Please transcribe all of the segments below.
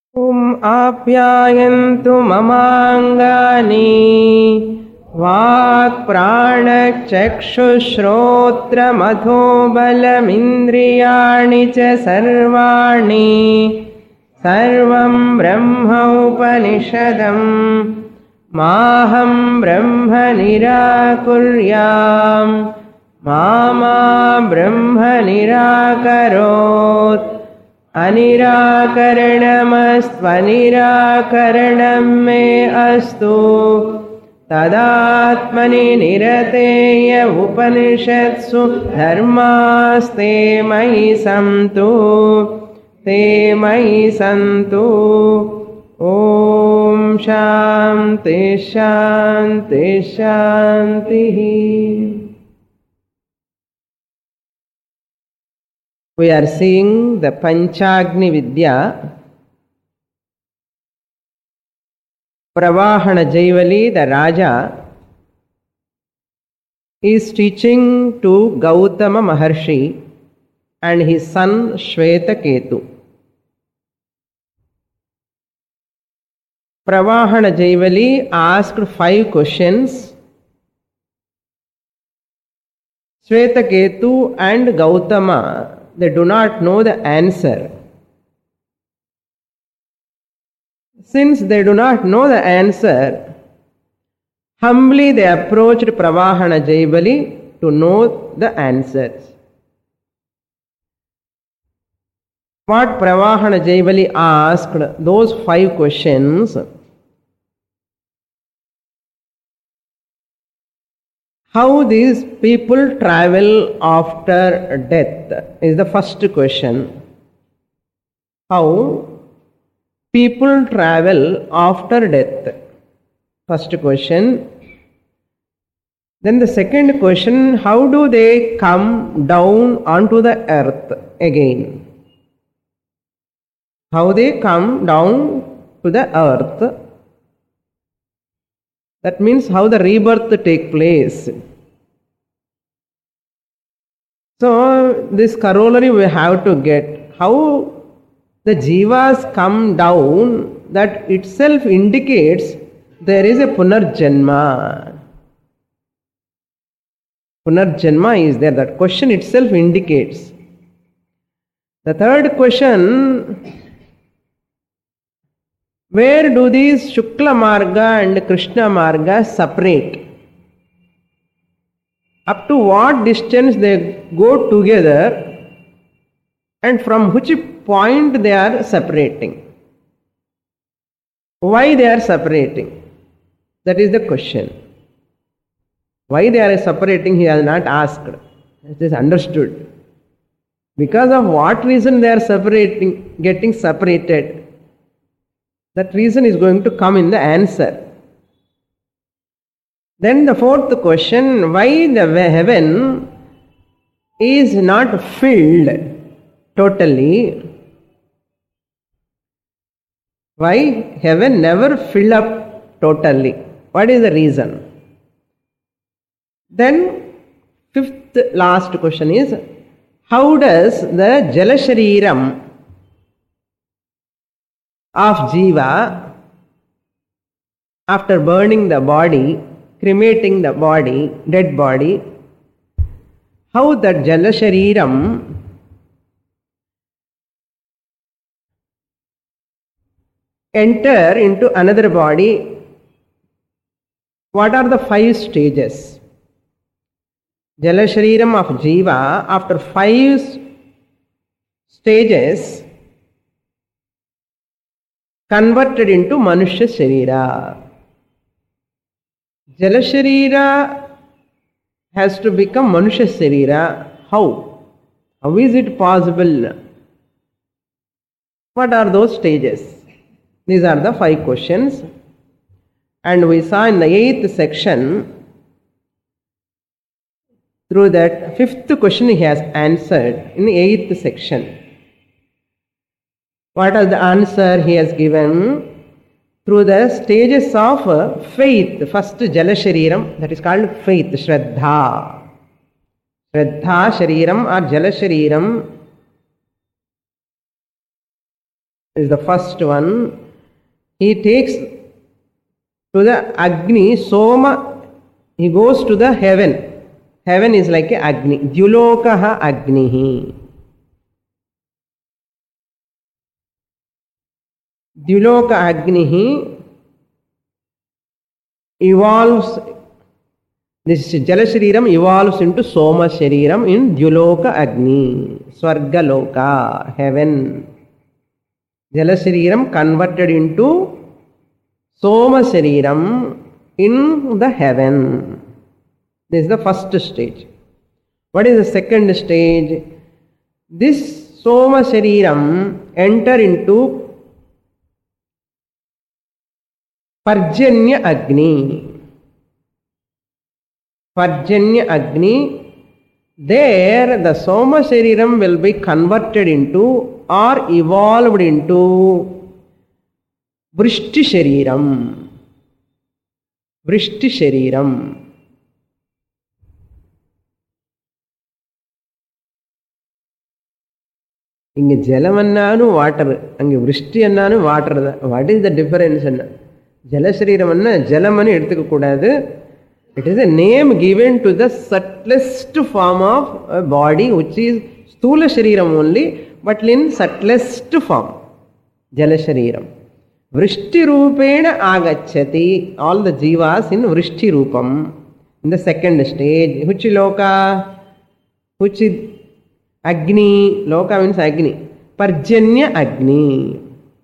आप्यायन्तु ममाङ्गानि वाक्प्राणचक्षुश्रोत्रमथो बलमिन्द्रियाणि च सर्वाणि सर्वं ब्रह्म उपनिषदं माहं ब्रह्म निराकुर्याम् मा ब्रह्म निराकरोत् अनिराकरणमस्त्वनिराकरणं मे अस्तु तदात्मनि निरतेय उपनिषत्सु धर्मास्ते मयि सन्तु ते मयि सन्तु ॐ शान्ति शान्ति शान्तिः. We are seeing the Panchagni Vidya. Pravahana Jaivali, the Raja, is teaching to Gautama Maharshi and his son Shvetaketu. Pravahana Jaivali asked 5 questions. Shvetaketu and Gautama, they do not know the answer. Since they do not know the answer, humbly they approached Pravahana Jaivali to know the answers. What Pravahana Jaivali asked, those 5 questions. How these people travel after death is the first question. How people travel after death. First question. Then the second question, how do they come down onto the earth again? How they come down to the earth. That means how the rebirth take place. So this corollary we have to get. How the jivas come down, that itself indicates there is a punarjanma. Punarjanma is there. That question itself indicates. The third question, where do these Shukla Marga and Krishna Marga separate? Up to what distance they go together and from which point they are separating? Why they are separating? That is the question. Why they are separating, he has not asked. It is understood. Because of what reason they are separating, getting separated? That reason is going to come in the answer. Then the fourth question, why the heaven is not filled totally? Why heaven never fill up totally? What is the reason? Then fifth last question is, how does the Jalashariram of Jiva, after burning the body, cremating the body, dead body, how that Jalashariram enter into another body? What are the 5 stages? Jalashariram of Jiva, after 5 stages, converted into Manushya Sharira. Jalasharira has to become Manushya Sharira. How? How is it possible? What are those stages? These are the 5 questions. And we saw in the 8th section, through that 5th question he has answered in the 8th section. What is the answer he has given? Through the stages of faith. First Jalashariram, that is called faith, Shraddha. Shraddha Shariram or Jalashariram. is the first one. He takes to the Agni, Soma, he goes to the heaven. Heaven is like a Agni. Dyulokaha Agnihi. Dyuloka Agnihi evolves. This Jala Shariram evolves into Soma Shariram in Dyuloka Agni, Swarga Loka, heaven. Jala Shariram converted into Soma Shariram in the heaven. This is the first stage. What is the second stage? This Soma Shariram enter into Parjanya Agni. Parjanya Agni, there the Soma Shariram will be converted into or evolved into Vrishti Shariram. Vrishti Shariram. Inge jalam annanu water, ange vrishti annanu water. What is the difference? Jala Shariram anna jalam ani eduthuka koodadhu. It is a name given to the subtlest form of a body, which is Sthula Shariram only, but in subtlest form. Jala Shariram. Vrishti Rupena Agachati. All the jivas in Vrishti Rupam. In the second stage. Which loka? Which is Agni. Loka means Agni. Parjanya Agni.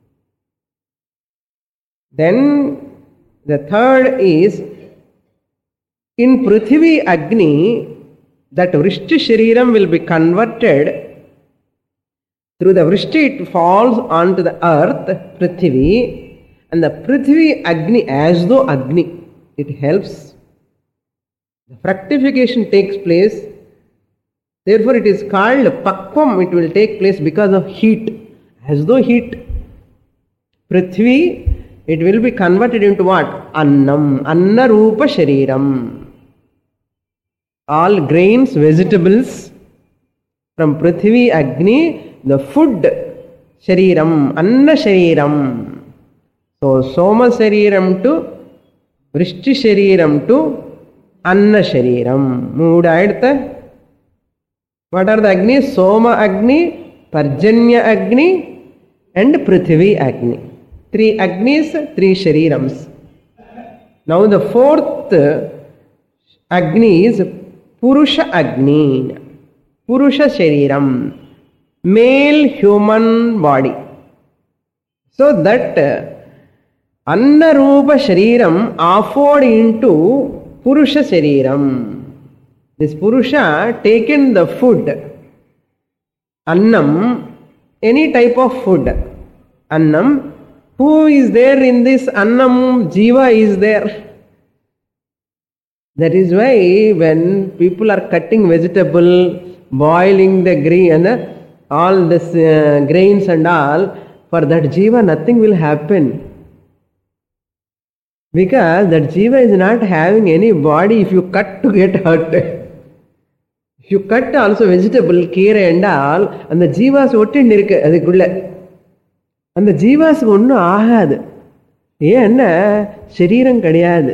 Then the third is in Prithvi Agni, that Vrishti Shariram will be converted. Through the Vrishti it falls onto the earth, Prithvi, and the Prithvi Agni, as though Agni, it helps. The fructification takes place. Therefore it is called Pakvam, it will take place because of heat. As though heat. Prithvi, it will be converted into what? Annam, Anna Rupa Shariram. All grains, vegetables, from Prithvi Agni, the food Shariram, Anna Shariram. So Soma Shariram to Vrishti Shariram to Anna Shariram. Mood. What are the Agni? Soma Agni, Parjanya Agni, and Prithvi Agni. 3 Agnis, 3 Sharirams. Now the fourth Agni is Purusha Agni. Purusha Shariram. Male human body. So that Anna Rupa Shariram offered into Purusha Shariram. This Purusha taken the food. Annam, any type of food. Annam. Who is there in this Annam? Jiva is there. That is why when people are cutting vegetable, boiling the grain, all this grains and all, for that Jiva nothing will happen. Because that Jiva is not having any body if you cut to get hurt. If you cut also vegetable, keera and all, and the Jivas ஒட்டிண்டு இருக்கு அதுக்குள்ள. அந்த ஜீவாஸுக்கு ஒன்றும் ஆகாது. ஏன்னா சரீரம் கிடையாது.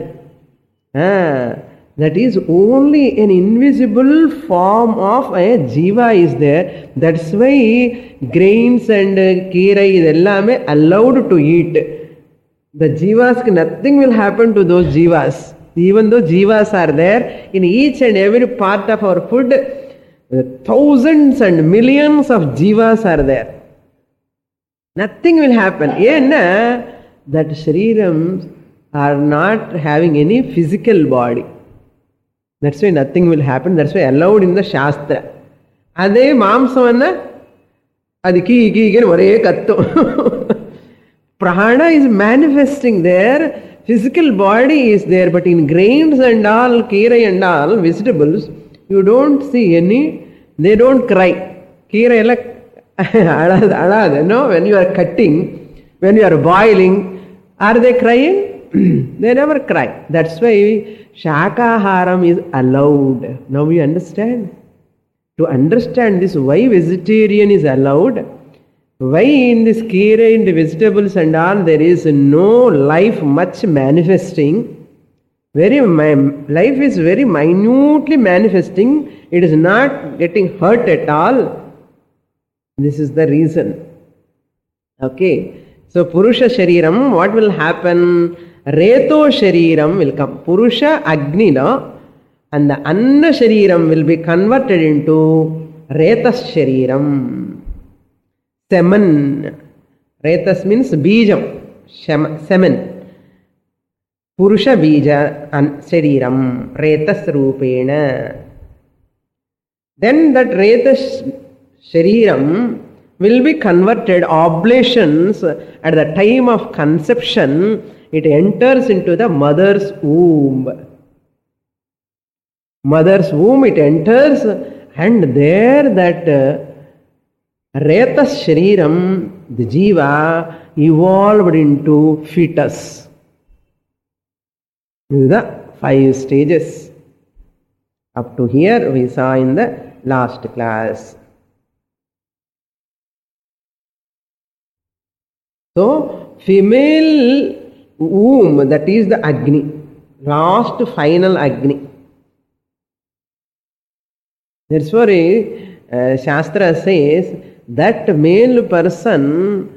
That is only an invisible form of a jiva is there. That's why grains and keerai idellame allowed to eat. The jivas, nothing will happen to those jivas. Even though jivas are there in each and every part of our food, thousands and millions of jivas are there. Nothing will happen. Yenna, that sharirams are not having any physical body. That's why nothing will happen. That's why allowed in the Shastra. Ade mamsavanna, adi ki ore kattu. Prana is manifesting there. Physical body is there, but in grains and all, keerai and all, vegetables, you don't see any, they don't cry. Keerai ella no, when you are cutting, when you are boiling, are they crying? They never cry. That's why Shakaharam is allowed. Now you understand? To understand this, why vegetarian is allowed, Why in this kira, in the vegetables and all, there is no life much manifesting? Life is very minutely manifesting. It is not getting hurt at all. This is the reason. Okay. So Purusha Shariram, what will happen? Reto Shariram will come. Purusha Agnina, and the Anna Shariram will be converted into Retas Shariram. Semen. Retas means Bijam. Semen. Purusha Bija and Shariram. Retas Rupena. Then that Retas Shariram will be converted, oblations at the time of conception, it enters into the mother's womb. Mother's womb it enters, and there that Retas Shariram, the Jiva, evolved into fetus. This is the 5 stages. Up to here we saw in the last class. So, female womb, that is the Agni, last final Agni. That's why Shastra says that male person,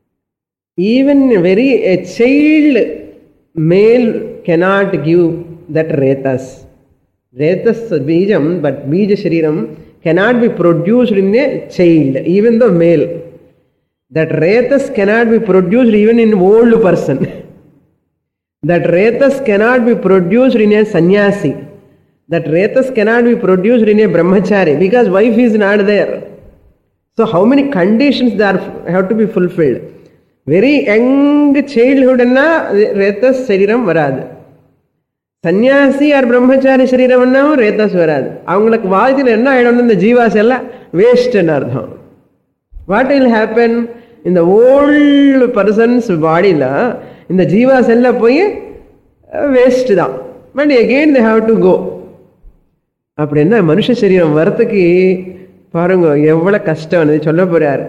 even a child male cannot give that Retas. Retas Bijam, but Bija Shariram cannot be produced in a child, even the male. That Retas cannot be produced even in old person. That Retas cannot be produced in a sannyasi. That Retas cannot be produced in a brahmachari because wife is not there. So how many conditions there have to be fulfilled? Very young childhood anna Retas Shariram varadu. Sannyasi or brahmachari Shariram anna Retas varadu. Avangalukku vaadhil enna aidum the jivas ella waste nu ardham. What will happen? In the old person's body la, in the jivas ella poi waste da. But again they have to go. அப்படி என்ன மனுஷ சரீரம் வரத்துக்கு பாருங்க எவ்வளவு கஷ்டம் சொல்ல போறாரு.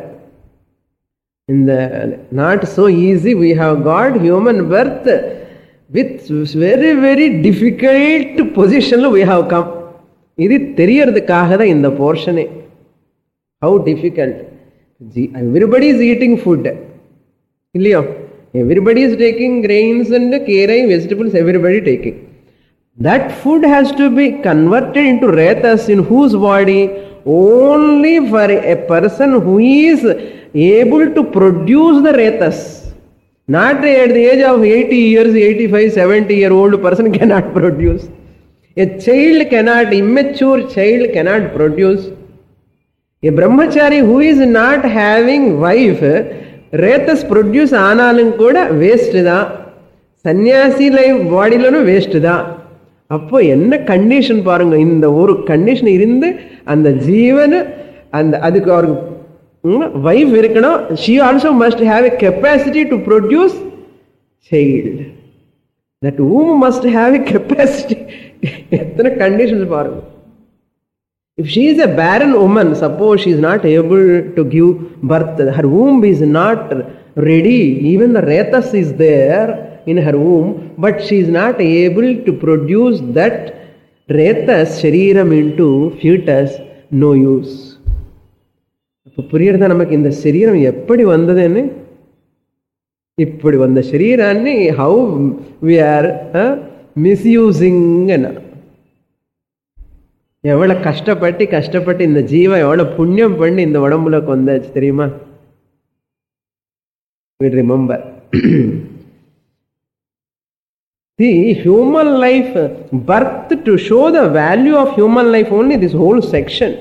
இந்த not so easy, we have got human birth with very very difficult position we have come. இது தெரியறதுக்காக தான் இந்த போர்ஷனே. How difficult. Everybody is eating food. Everybody is taking grains and kerai, vegetables, everybody taking. That food has to be converted into Retas in whose body? Only for a person who is able to produce the Retas. Not at the age of 80 years, 85, 70-year-old person cannot produce. A child cannot, immature child cannot produce. A brahmachari who is not having wife, Retas produce aanalum kuda waste da. Sannyasi life body lanu waste da. அப்போ என்ன condition பாருங்க. இந்த ஒரு condition இருந்து அந்த ஜீவன் அந்த அதுக்கு அவருக்கு வைஃப் இருக்கணும். she also must have a capacity to produce child. That womb must have a capacity. எத்தனை கண்டிஷன்ஸ் பாருங்க. If she is a barren woman, suppose she is not able to give birth, her womb is not ready, even the Retas is there in her womb, but she is not able to produce that Retas Shariram into fetus, no use. அப்போ புரியறதா நமக்கு இந்த சரீரம் எப்படி வந்ததுன்னு. இப்படி வந்த சரீராన్ని how we are misusing. எவ்வளவு கஷ்டப்பட்டு இந்த ஜீவன் எவ்வளவு புண்ணியம் பண்ணி இந்த உடம்புல வந்தாச்சு தெரியுமா? We remember. The human life, birth, to show the value of human life, only this whole section.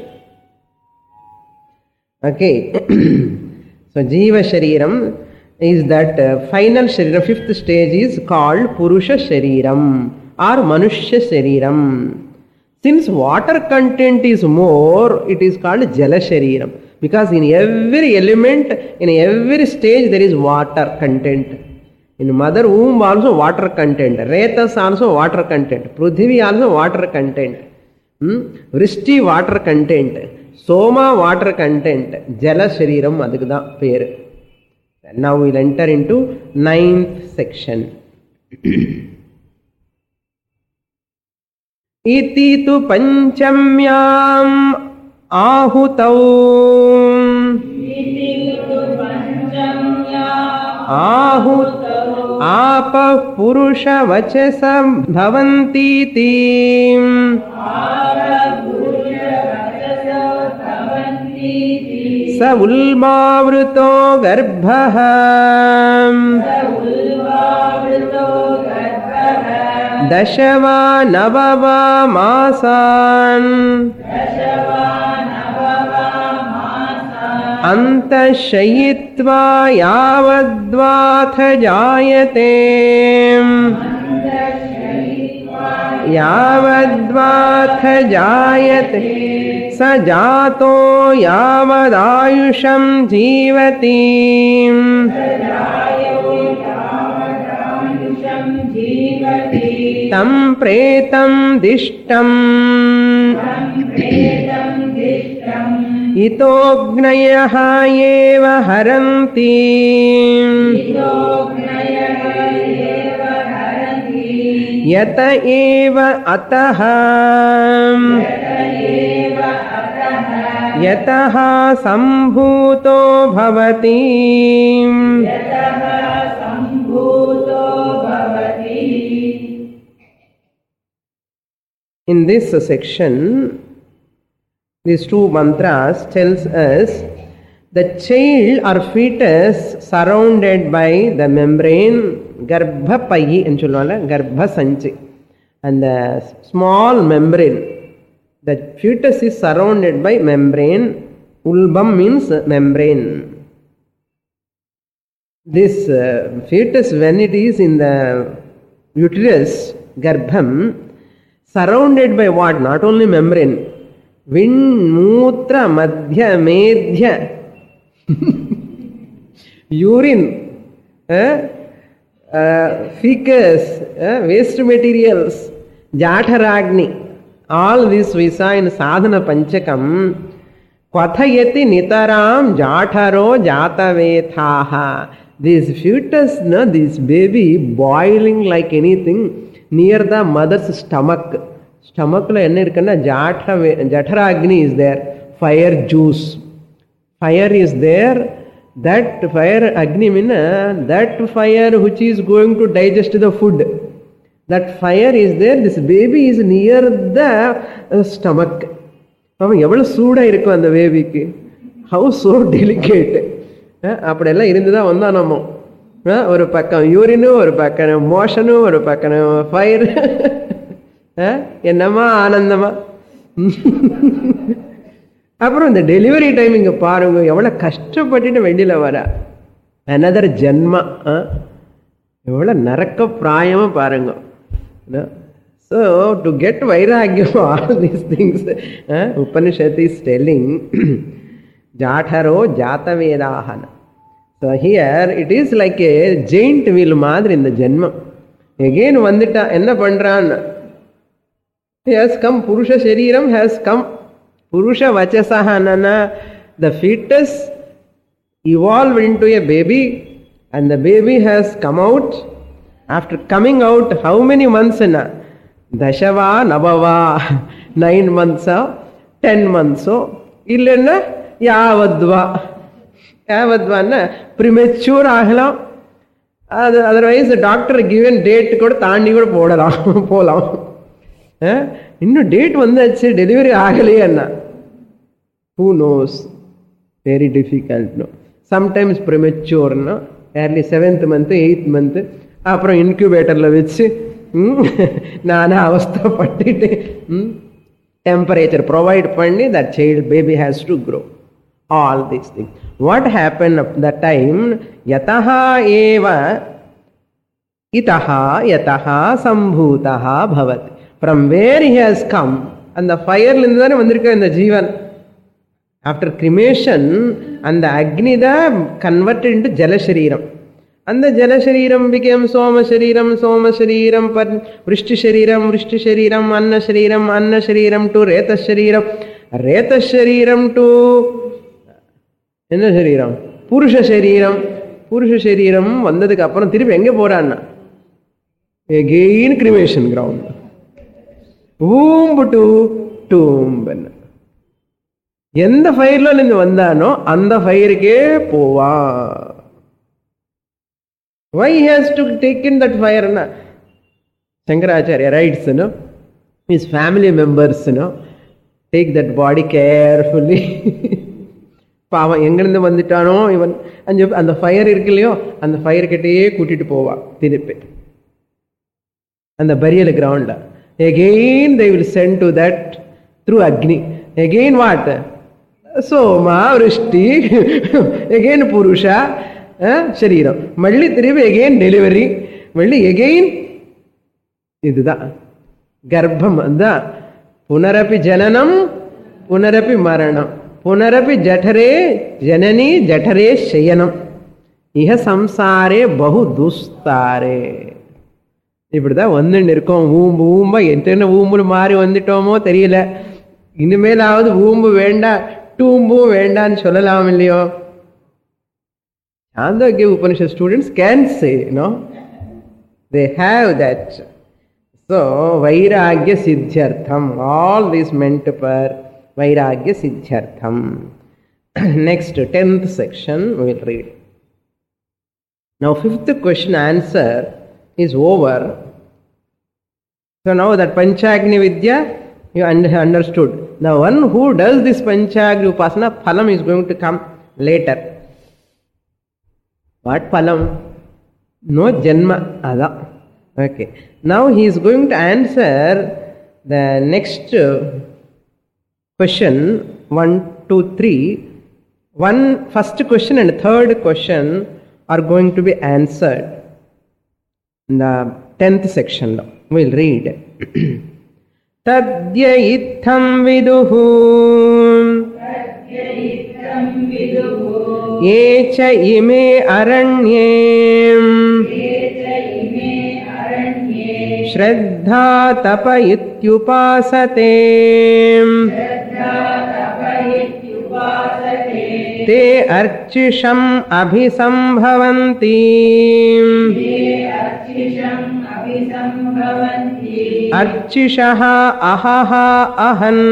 Okay. So Jiva Shariram is that final Shariram, 5th stage is called Purusha Shariram or Manushya Shariram. Since water content is more, it is called Jala Shariram. Because in every element, in every stage there is water content. In mother womb also water content. Retas also water content. Prithvi also water content. Vrishti water content. Soma, water content. Jala Shariram, adukku dhaan peru. Now we'll enter into 9th section. Iti tu panchamyam ahutau apa purusha vachasam bhavanti tim sa ulmavruto garbha dashava navava masan antashayitva yavadvatha jayate yavadvatha jayate sa jato yavadayusham jivati tam pretam dishtam itognayah eva haranti yata eva ataha yataha sambhuto bhavati. In this section, these two mantras tells us the child or fetus surrounded by the membrane garbha payi ennu solluvaanga garbha sanchi, and the small membrane, the fetus is surrounded by membrane. Ulbam means membrane. This fetus, when it is in the uterus garbham, surrounded by what? Not only membrane, Vin, Mutra, Madhya, Medhya, urine, fecus, waste materials, Jatharagni, all this we saw in Sadhana Panchakam. Kwathayati nitaram Jatharo Jatavethaha. This fetus, this baby boiling like anything near the mother's stomach. Stomach la enna irukna Jatharagni is there, fire juice, fire is there. That fire agni means that fire which is going to digest the food, that fire is there. This baby is near the stomach. எவ்வளவு சூடா இருக்கும் அந்த பேபிக்கு. How so delicate. அப்படியெல்லாம் இருந்துதான் வந்தா நம்ம ஒரு பக்கம் யூரினும் ஒரு பக்கம் மோஷனும் ஒரு பக்கம் ஃபயர். என்னமா ஆனந்தமா. அப்புறம் இந்த டெலிவரி டைம் இங்க பாருங்க எவ்வளவு கஷ்டப்பட்டுட்டு வெளியில வர. another ஜென்மா, எவ்வளவு நரக்க பிராயமா பாருங்க. So to get vairagya, all these things, Upanishad is telling Jatharo Jatavedahana. So here it is like a giant wheel madri in the Janma. Again vandita enna pandran, he has come, Purusha Shariram has come, Purusha Vachasahanana, the fetus evolved into a baby, and the baby has come out. After coming out, how many months na? Dashava Navava, 9 months, 10 months. Illenna Yavadva. Yavadva premature ஆகலாம். Otherwise the doctor given date கூட தாண்டி கூட போகலாம். இன்னும் date வந்தாச்சு, delivery ஆகலையே அண்ணா. Who knows? Very difficult. No. Sometimes premature, no? Early 7th month, 8th month, அப்புறம் இன்குபேட்டர்ல வச்சு நானா அவஸ்தை பட்டுட்டு temperature provide பண்ணி that child baby has to grow. All these things. What happened at that time? Yataha eva itaha yataha sambhutaha bhavati. From where he has come, and the fire linda thane vandirukka in the jeevan. After cremation, and the agni da converted into jala shariram. And the jala shariram became soma shariram, vrishti shariram, anna shariram to reta shariram, ரேத சரீரம் to என்ன சரீரம்? புருஷ சரீரம். புருஷ சரீரம் வந்ததுக்கு அப்புறம் திருப்பி எங்கே போறான்னா again cremation ground. Womb to tomb. எந்த ஃபயர்ல இருந்து வந்தானோ அந்த ஃபயருக்கே போவான். Why he has to take in that fire? Shankaracharya writes, his family members, take that body carefully. பாவம் எங்கிருந்து வந்துட்டானோ இவன் அந்த ஃபயர் இருக்கு இல்லையோ, அந்த ஃபயர் கிட்டேயே கூட்டிட்டு போவான் திருப்பி அந்த பரியல் கிரவுண்ட்ல. Again they will send to that through Agni. Again what? Soma, Vrishti, again Purusha, Shariram. Malli திருப்பி again delivery, malli again இதுதான் கர்ப்பம். அதான் புனரப்பி ஜனனம் புனரப்பி மரணம் புனரப்பி ஜఠரே ஜனனி ஜఠரே சயனம் இஹ சம்சாரே பகு துஸ்தாரே. இப்படிதான் வந்துட்டு இருக்கோம். ஊம்பு ஊம்பா எத்தனை ஊம்புல மாறி வந்துட்டோமோ தெரியல. இனிமேலாவது ஊம்பு வேண்டாம் டூம்பும் வேண்டான்னு சொல்லலாம் இல்லையோ? Chandogya Upanishad students can say, they have that. So, Vairagya Siddhyartham, all this meant for Vairagya Siddhyartham. Next, 10th section, we will read. Now, 5th question answer is over. So, now that Panchagni Vidya, you understood. The one who does this Panchagni Upasana, Phalam is going to come later. What Phalam? No Janma. Ada. Okay. Now he is going to answer the next question 1, 2, 3. First question and third question are going to be answered in the 10th section. We will read. Tadya itham viduhu Yecha ime aranye Shraddha tapa ityupasate Te archisham abhisambhavanti Archishaha ahaha ahan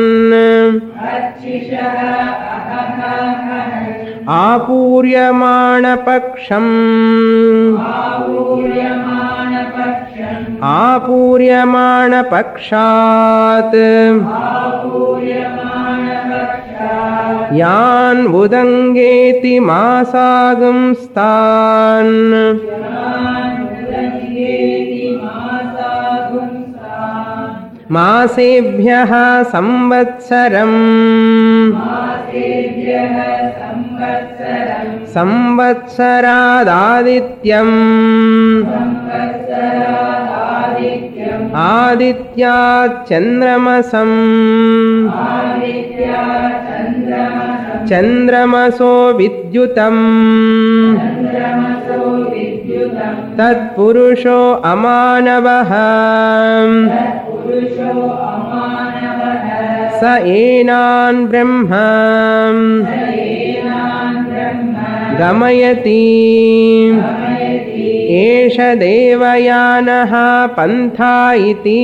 Apuryamana paksham Apuryamana pakshat Yan udangeti masagam stan Masebhyah samvatsaram Samvatsaradaadityam Adityat chandramasam Chandramaso vidyutam Tat purusho amanavaham Sa enan brahmam Gamayati Esha devayanaha pantha iti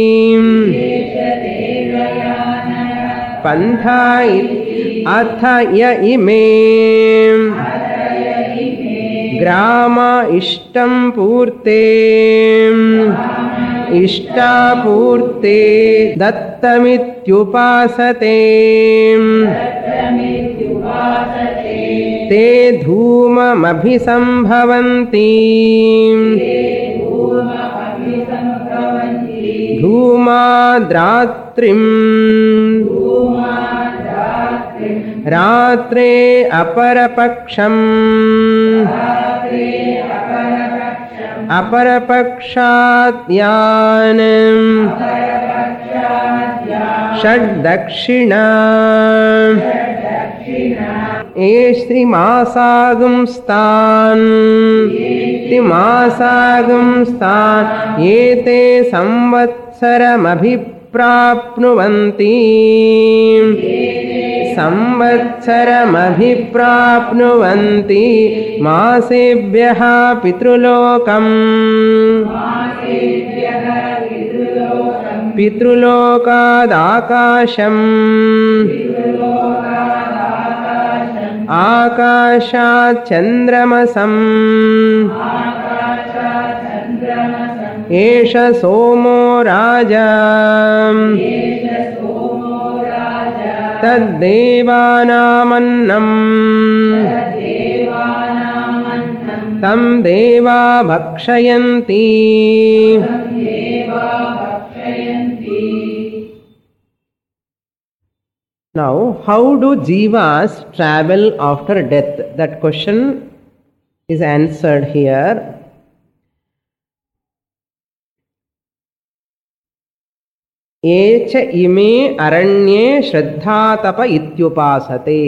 Pantha iti Atha ya ime Grama ishtam purte Ishtapurte dattamityupasate Te dhumam abhisambhavanti Dhumadratrim Ratre aparapaksham Aparapakshatyanam Shadakshina Eshri masagam stan Ete samvatsaram अभिप्राप्नुवन्ति संवत्सरमभिप्राप्नुवन्ति मासेभ्यः पितृलोकम् पितृलोकादाकाशम् आकाशात् चन्द्रमसम् एष सोमो राजा तद्देवानामन्नम् तं देवा भक्षयन्ति. Now, how do jivas travel after death? That question is answered here. Echa ime aranye shraddhatapa ityupasate.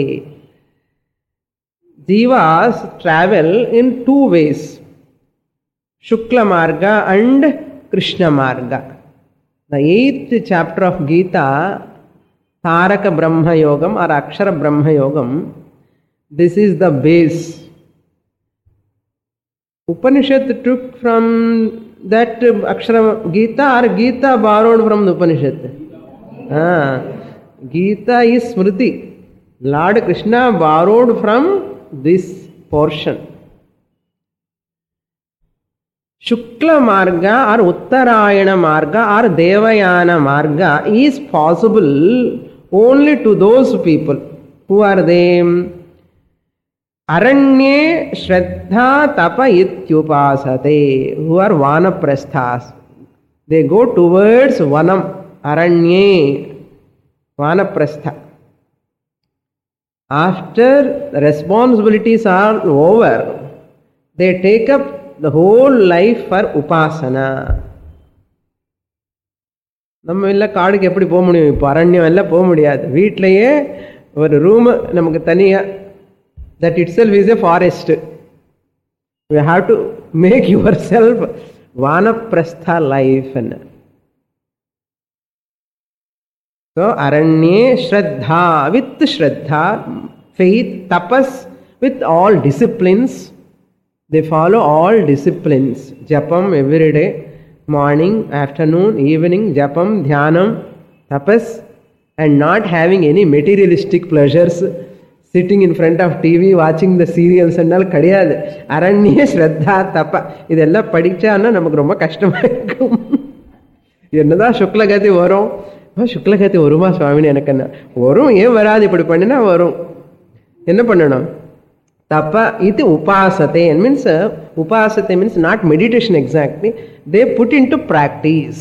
Jivas travel in two ways, Shukla Marga and Krishna Marga. The 8th chapter of Gita, Taraka Brahma Yogam or Akshara Brahma Yogam, this is the base. Upanishad took from that Akshara Gita, or Gita borrowed from the Upanishad? Gita is Smriti. Lord Krishna borrowed from this portion. Shukla Marga or Uttarayana Marga or Devayana Marga is possible only to those people. Who are they? Aranye Shraddha Tapa Ityupasate, who are Vanaprasthas. They go towards Vanam, Aranye, Vanaprastha. After the responsibilities are over, they take up the whole life for Upasana. நம்ம எல்லாம் காடுக்கு எப்படி போக முடியும்? இப்போ அரண்யம் எல்லாம் போக முடியாது. வீட்டிலேயே ஒரு ரூம் நமக்கு தனியாக, that itself is a forest. You have to make yourself Vanaprastha life. So Aranye Shraddha, with Shraddha, faith, tapas, with all disciplines. They follow all disciplines. Japam every day, morning, afternoon, evening, japam, dhyanam, tapas, and not having any materialistic pleasures, sitting in front of TV, watching the serials and all. Kadiyadu. Aranye Shraddha Tapa. இதெல்லாம் படிச்சான்னா நமக்கு ரொம்ப கஷ்டமா இருக்கும். என்னதான் சுக்லகதி வரும், சுக்லகதி வருமா சுவாமின்னு எனக்கு என்ன வரும், ஏன் வராது, இப்படி பண்ணினா வரும். என்ன பண்ணணும்? Tapa iti upasate, means upasate means not meditation exactly. They put into practice.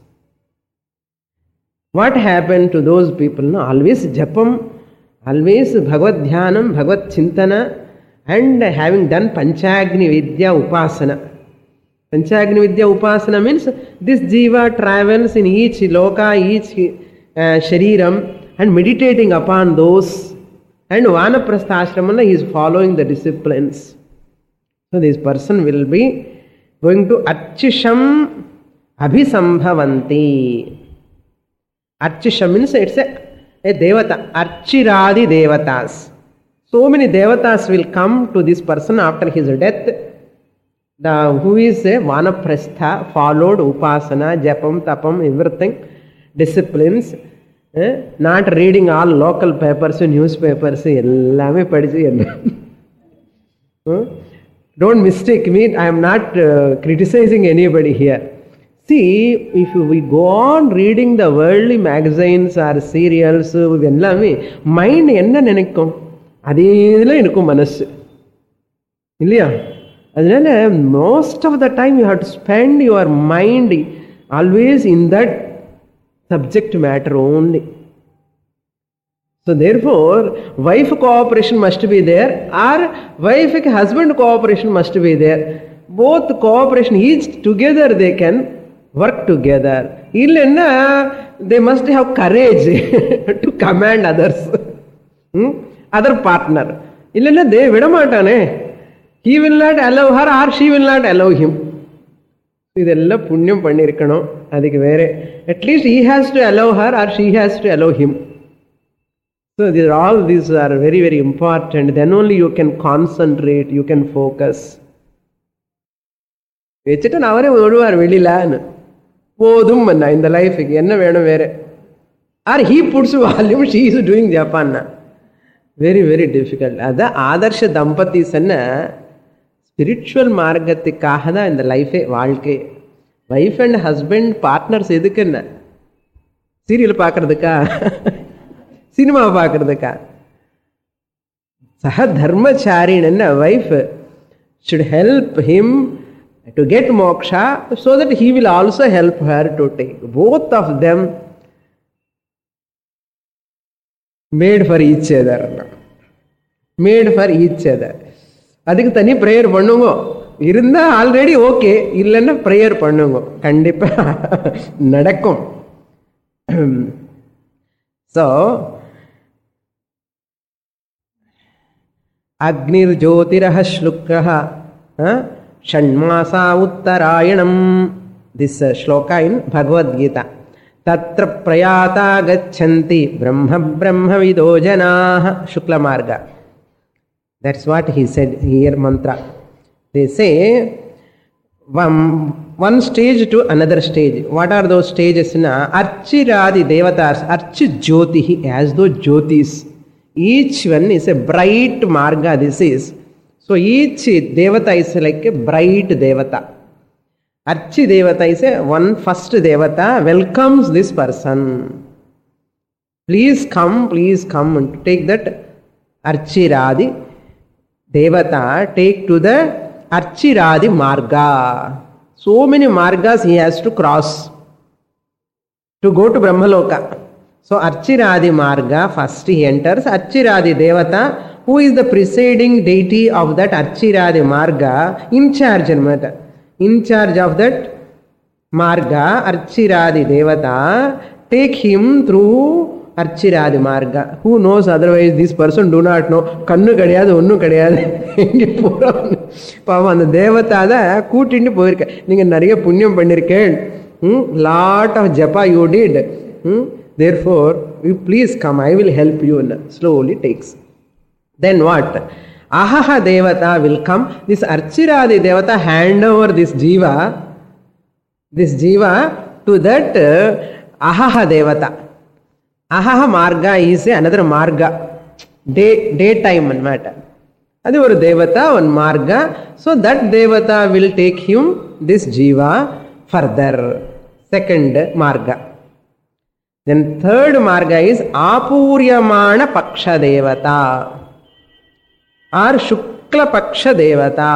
What happened to those people? No, always japam, always Bhagavad Dhyanam, Bhagavad Chintana, and having done Panchagni Vidya Upasana. Panchagni Vidya Upasana means this jiva travels in each loka, each shariram, and meditating upon those. And Vanaprastha Ashramana, he is following the disciplines. So this person will be going to Archisham Abhisambhavanti. Archisham means it's a devata, Archiradi devatas. So many devatas will come to this person after his death. Who is a Vanaprastha, followed Upasana, Japam, Tapam, everything, disciplines. Not reading all local papers, newspapers, ellame padichu. Don't mistake me, I am not criticizing anybody here. See, if we go on reading the worldly magazines or serials, mind enna nenikkum adhe idhula irukum manasu illaya. Adunala most of the time you have to spend your mind always in that subject matter only. So therefore, wife cooperation must be there, or wife and husband cooperation must be there. Both cooperation, each together they can work together. Illenna they must have courage to command others, other partner. Illenna they vidamatane. He will not allow her or she will not allow him. இதெல்லாம் புண்ணியம் பண்ணியிருக்கணும். அதுக்கு வேற at least he has to allow her or she has to allow him. So all these are very, very important. Then only you can concentrate, you can focus. வச்சுட்டு அவரே ஓடுவார் வெளியிலான்னு, போதும் இந்த லைஃபுக்கு என்ன வேணும் வேற. Or he puts volume, she is doing ஜப்பான்னா. Very very difficult. அதான் ஆதர்ஷ தம்பதி சொன்ன ஸ்பிரிச்சுவல் மார்க்கத்துக்காக தான் இந்த லைஃபே, வாழ்க்கை. வைஃப் அண்ட் ஹஸ்பண்ட் பார்ட்னர்ஸ் எதுக்கு? என்ன சீரியல் பார்க்கறதுக்கா, சினிமா பார்க்கறதுக்கா? சக தர்மச்சாரின்னு wife should help him to get moksha so that he will also help her to take. Both of them made for each other. Made for each other. அதுக்கு தனி prayer பண்ணுங்க. இருந்தா already okay, இல்லைன்னா prayer பண்ணுங்க, கண்டிப்பா நடக்கும். So அக்னிர் ஜோதிரஹ ஸ்லுக்கஹ ஷண்மாசா உத்தராயணம். This sloka in Bhagavad Gita. தத்ர பிரயாதா கச்சந்தி பிரம்ம பிரம்மவிதோ ஜனாஹ சுக்ல மார்க. That's what he said here mantra. They say one stage to another stage. What are those stages? Archiradi devatas, archi jyotihi, as though jyotis. Each one is a bright marga. This is so each devata is like a bright devata. Archi devata is a one first devata welcomes this person. Please come and take that Archiradi devata, take to the Archiradi marga. So many margas he has to cross to go to Brahmaloka. So Archiradi marga, first he enters. Archiradi devata, who is the presiding deity of that Archiradi marga, in charge of that marga, Archiradi devata, take him through Archiradi marga. Who knows, otherwise this person do not know. Kannu kadiyadu, onnu kadiyadu, inge pura pavam அந்த தேவதாத கூட்டிட்டு போயிருக்க. நீங்க நிறைய புண்ணியம் பண்ணிருக்கேன், lot of japa you did, therefore you please come, I will help you. Slowly takes. Then what? Ahaha devata will come. This Archiradi devata hand over this jiva to that Ahaha devata. Ahaha marga is another marga, daytime matter. Adi oru devata, one marga. So that devata will take him, this jiva, further. Second marga. Then third marga is Apuryamana Paksha devata or Shukla Paksha devata.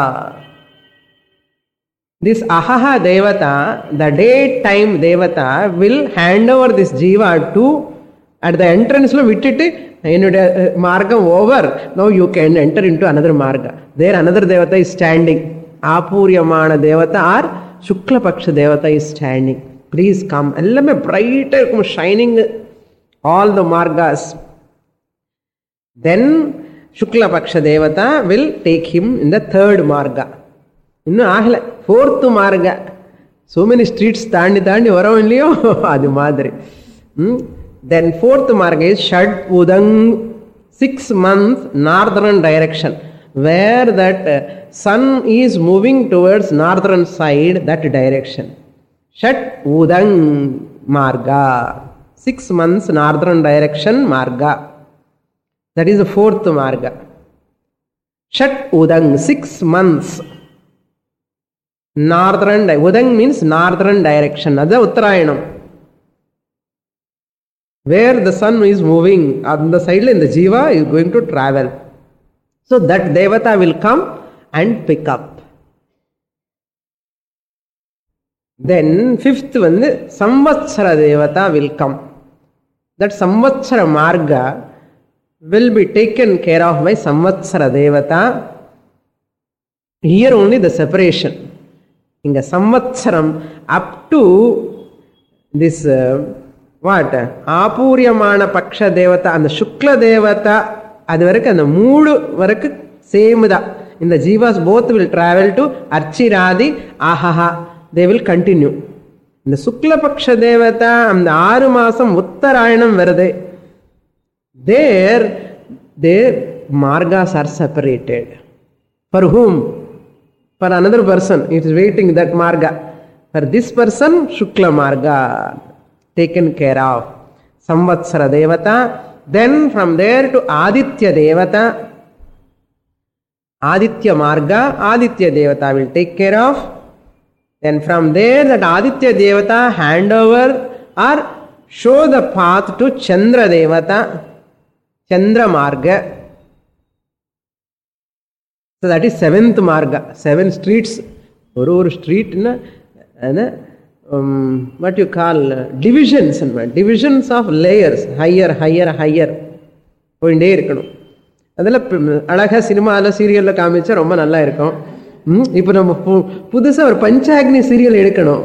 This Ahaha devata, the daytime devata, will hand over this jiva to, at the entrance lo vittittu ennude margam over, now you can enter into another marga. There another devata is standing. Apuryamana devata or Shukla Paksha devata is standing. Please come. Ellame bright shining, all the margas. Then Shukla Paksha devata will take him in the third marga. Innu agala fourth marga. So many streets தாண்டி வரோம் இல்லையோ, அது மாதிரி. Then fourth marga is Shad Udang, 6 months northern direction, where that sun is moving towards northern side, that direction. Shat Udang marga, 6 months northern direction marga. That is the fourth marga. Shat Udang, 6 months northern. Udang means northern direction. That's Uttarayanam. Where the sun is moving on the side, in the jiva is going to travel. So that devata will come and pick up. Then fifth one, Samvatsara devata will come. That Samvatsara marga will be taken care of by Samvatsara devata. Here only the separation. In the Samvatsaram up to this what? Apuryamana Paksha devata and the Shukla devata, அது வரைக்கும் அந்த 3 வரைக்கும் same தான். இந்த Jeeva's both will travel to Archiradi Ahaha they will continue. இந்த சுக்லபக்ஷ தேவதா அந்த 6 மாசம் உத்தராயணம் வருது. Their margas are separated. For whom? For another person. It is waiting that marga. For this person, Shukla marga taken care of. Samvatsara devata. Then from there to Aditya devata. Aditya marga, Aditya devata will take care of. Then from there that Aditya devata hand over or show the path to Chandra devata. Chandra marga. So that is 7th marga. 7 streets. One street na, what you call divisions. Divisions of layers. Higher. போயிட்டே இருக்கணும். அதில் அழகாக சினிமாவில் சீரியலில் காமிச்சா ரொம்ப நல்லா இருக்கும். இப்போ நம்ம புதுசாக ஒரு பஞ்சாக்னி சீரியல் எடுக்கணும்.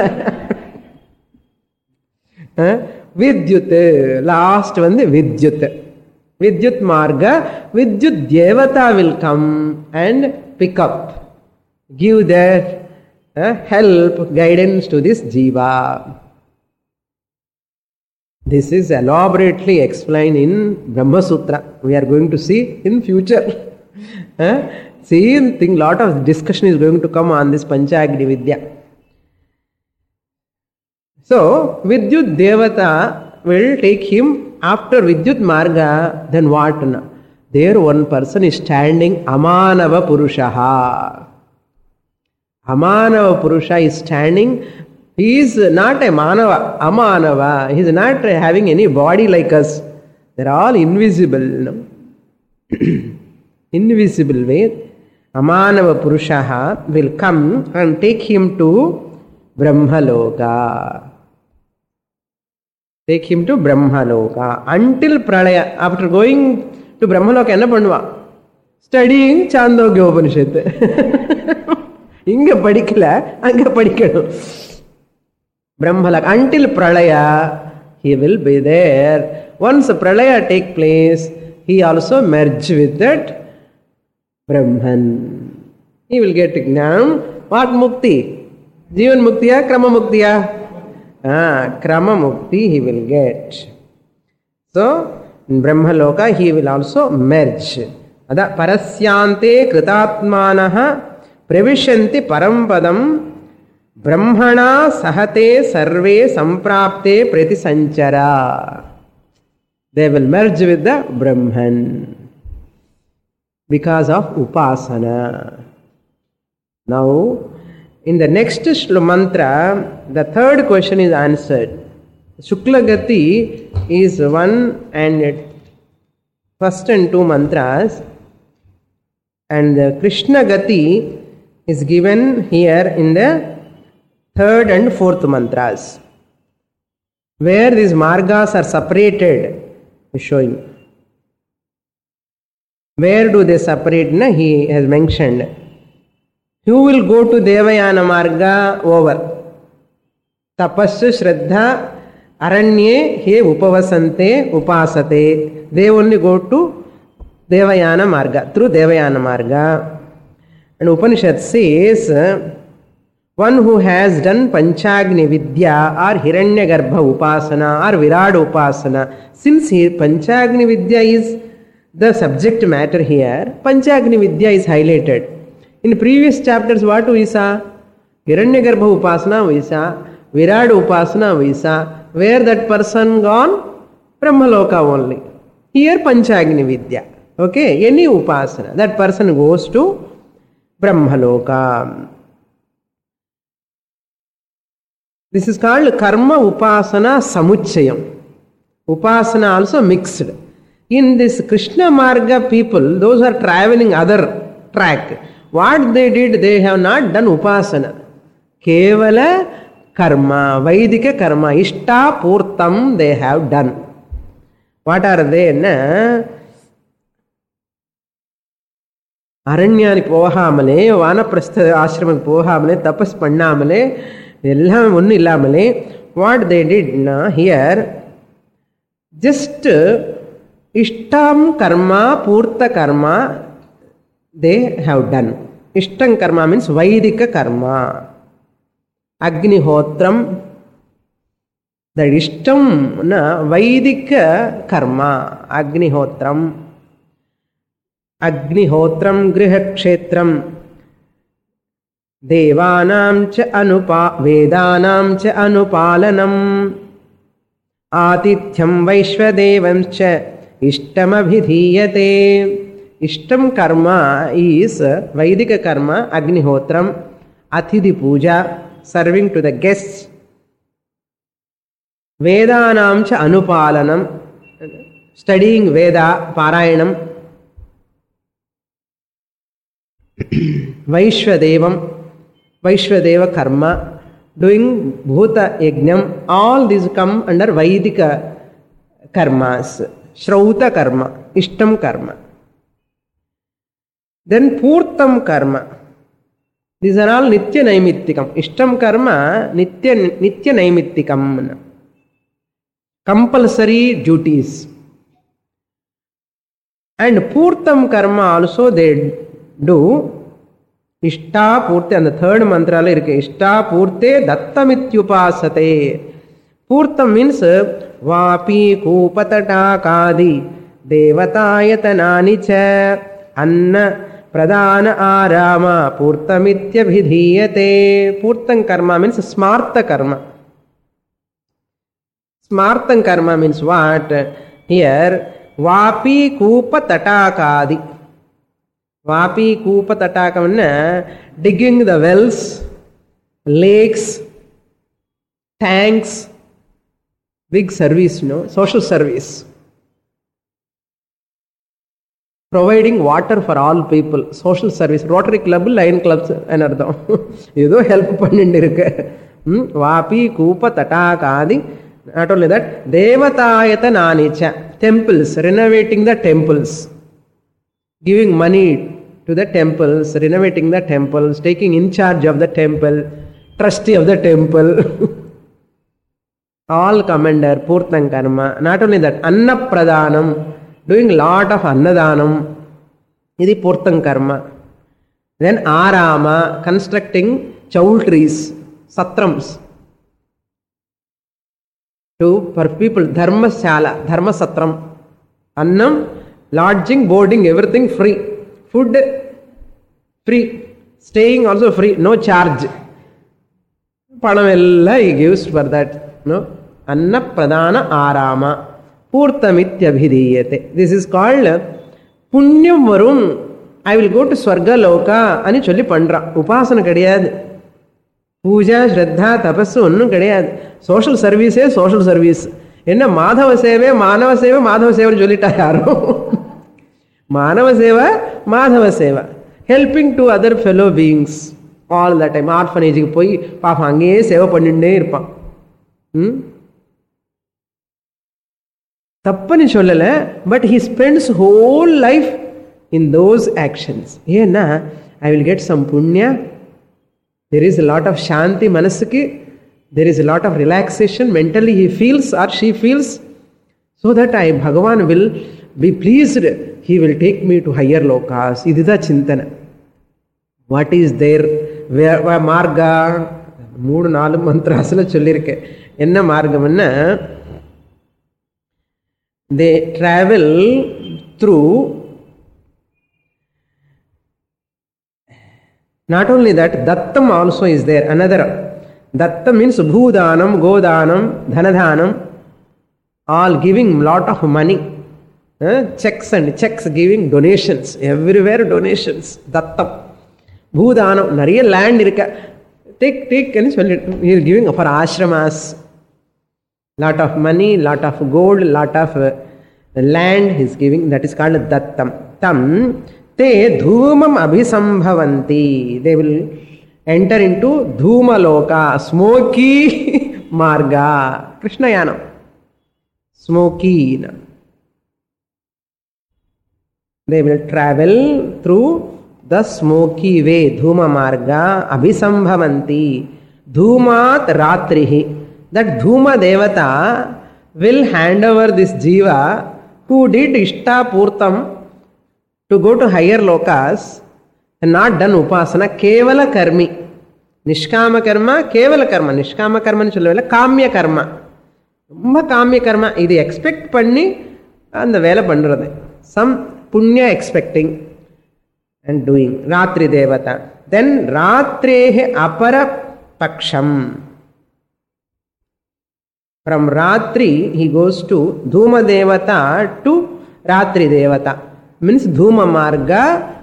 வித்யுத் லாஸ்ட் வித்யுத். Vidyut Marga, Vidyut Devata will come and pick up, give their help, guidance to this Jiva. This is elaborately explained in Brahma Sutra. We are going to see in future. See, lot of discussion is going to come on this Panchagni Vidya. So, Vidyut Devata will take him. After Vidyut Marga, then what? There one person is standing, Amanava Purushaha. Amanava Purusha is standing. He is not a Manava, Amanava. He is not having any body like us. They are all invisible. Invisible way. Amanava Purushaha will come and take him to Brahmaloka. Take him to Brahmaloka. Until Pralaya. After going to Brahmaloka, enna pannuva? Studying Chandogya Upanishad. Inga padikala, anga padikadu. Brahmaloka. Until Pralaya, he will be there. Once Pralaya take place, he also merge with that Brahman. He will get Gnanam. What mukti? Jivan muktiya, krama muktiya? Krama mukti he will get. So, in Brahmaloka he will also merge. Ada parasyante kritatmanaha pravishanti parampadam brahmana sahate sarve samprapte pratisanchara. They will merge with the Brahman because of upasana. Now, in the next mantra, the third question is answered. Shukla Gati is 1 and first and 2 mantras, and the Krishna Gati is given here in the 3rd and 4th mantras. Where these margas are separated, is showing. Where do they separate? He has mentioned. Who will go to Devayana Marga? Over. Tapasya, Shraddha, Aranye, he upavasante, upasate. They only go to Devayana Marga, through Devayana Marga. And Upanishad says, one who has done Panchagni Vidya or Hiranyagarbha Upasana or Virat Upasana, since Panchagni Vidya is the subject matter here, Panchagni Vidya is highlighted. In previous chapters, what we saw? Hiranyagarbha Upasana we saw, Virat Upasana we saw. Where that person gone? Brahmaloka only. Here Panchagni Vidya. Okay, any Upasana. That person goes to Brahmaloka. This is called Karma Upasana Samuchayam. Upasana also mixed. In this Krishna Marga people, those are traveling other track. What they did, they have not done Upasana. Kevala Karma, Vaidika Karma, Ishta Purtam they have done. What are they? Aranyani Pohamale, Vanaprastha Ashram Pohamale, Tapas Pandamale, Ilham Unilamale. What they did here, just Ishtam Karma, Purta Karma, they have done. Ishtam Karma means Vaidika Karma. Agnihotram. That ishtam na Vaidika karma. Agnihotram. Agnihotram grihakshetram. Devanam cha Vedanam cha anupalanam. Atithyam Vaishvadevam cha Ishtamabhidhiyate. Ishtam karma is Vaidika karma, Agnihotram, Athidhi puja, serving to the guests. Vedanam cha anupalanam, studying Veda, Parayanam. Vaishvadeva karma, doing Bhuta Yajnam, all these come under Vaidika karmas. Shrauta karma, Ishtam karma. Then Purtam karma. These are all Nitya Naimittikam. Ishtam karma, Nitya Naimittikam. Compulsory duties. And Purtam karma also they do. Ishta Purte, and the third mantra la irukke. Ishta Purte Dattamityupasate. Purtam means Vapi Kupatata Kadi Devatayatanani cha Anna Pradana Arama Purtamitya Bhidhiyate. Purtam karma means smarta karma. Smartam karma means what? Here, Vapi Kupa Tatakadi. Vapi Kupa Tatakam, digging the wells, lakes, tanks, big service, social service. Providing water for all people, social service. Rotary club, Lion clubs, and ardham. Ido help pannundirukku. Vapi Kupa Tatakadi. Not only that, Devatayatanaanicha, temples, renovating the temples, giving money to the temples, renovating the temples, taking in charge of the temple, trustee of the temple. All come under Purtam karma. Not only that, Anna Pradhanam, doing lot of Annadanam, this is Purtam karma. Then Arama, constructing chowdhuries, satrams, for people, Dharmashala, Dharma Satram, Annam, lodging, boarding, everything free. Food free. Staying also free, no charge. Panamella he gives for that. No? Anna Pradhana Arama. Purtamitya Bhidiyate. This is called Punyam Varum. I will go to Swarga Loka. Ani Choli Pandra. Upasana Kadiyad. Puja, Shraddha, Tapassu, Onnum Kadiyad. Social service is social service. Enna Madhava Seva, Manava Seva, Madhava Seva Jolita Yaro. Manava Seva, Madhava Seva. Helping to other fellow beings. All the time. Orphanage ku poi, Papa Ange Seva Pandinde Irpa. Tappani Cholala, but he spends whole life in those actions. Here, I will get some punya. There is a lot of Shanti Manasaki. There is a lot of relaxation. Mentally he feels or she feels. So that Bhagavan will be pleased. He will take me to higher lokas. Idida Chintana. What is there? Where Marga? 3-4 mantrasala chollirke. Enna Margamanna? They travel through. Not only that, Dattam also is there. Another. Datta means Bhudanam, Godanam, Dhanadhanam. All giving lot of money. Checks giving donations. Everywhere donations. Dattam. Bhudanam. Nariya land irka. Take. He is giving for ashramas. Lot of money, lot of gold, lot of land he is giving. That is called Dattam. Tam. Te dhumam abhisambhavanti. They will enter into Dhuma Loka, smoky marga. Krishna Yanam. Smoky. They will travel through the smoky way, Dhuma Marga, Abhisambhavanti. Dhumat Ratrihi. That Dhuma Devata will hand over this Jiva who did Ishta Purtam to go to higher lokas and not done Upasana, Kevala Karmi. நிஷ்காம கர்மா கேவல கர்மா. நிஷ்காம கர்மன்னு சொல்லவில்லை, காமிய கர்மா. ரொம்ப காமிய கர்மா. இது expect பண்ணி அந்த வேலை பண்ணுறது. சம் புண்ணிய எக்ஸ்பெக்டிங் அண்ட் டூயிங். ராத்திரி தேவதா. தென் ராத்திரேஹ அபர பக்ஷம். From Ratri, he goes to Dhuma Devata to Ratri Devata. Means Dhuma Marga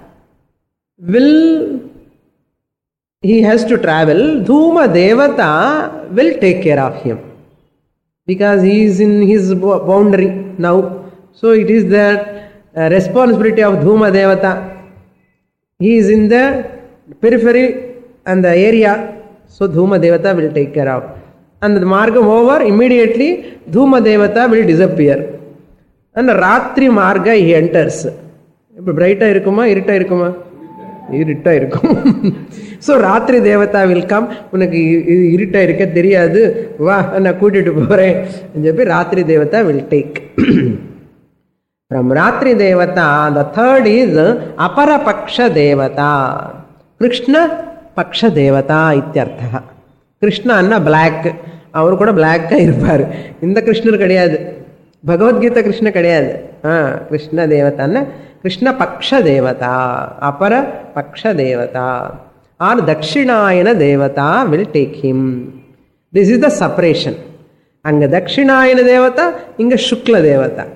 he has to travel. Dhuma Devata will take care of him. Because he is in his boundary now. So it is the responsibility of Dhuma Devata. He is in the periphery and the area. So Dhuma Devata will take care of. And the Margam over, immediately Dhuma Devata will disappear. And Ratri Marga he enters. Brighta irukuma, irita irukuma? Irita irukum. So Ratri Devata will come. Unakku irita irukka theriyadu. Va, na kootittu poren. Enjeppi Ratri Devata will take. From Ratri Devata, the third is Apara Paksha Devata. Krishna Paksha Devata ityartha. Krishna அண்ணா black. அவர் கூட பிளாக்காக இருப்பார். இந்த கிருஷ்ணர் கிடையாது, பகவத்கீதா கிருஷ்ண கிடையாது. கிருஷ்ண தேவதான்னா கிருஷ்ண பக்ஷ தேவதா, அபர பக்ஷ தேவதா are தட்சிணாயன தேவதா will take him. This is the separation. அங்கே தட்சிணாயன தேவதா, இங்கே சுக்ல தேவதா.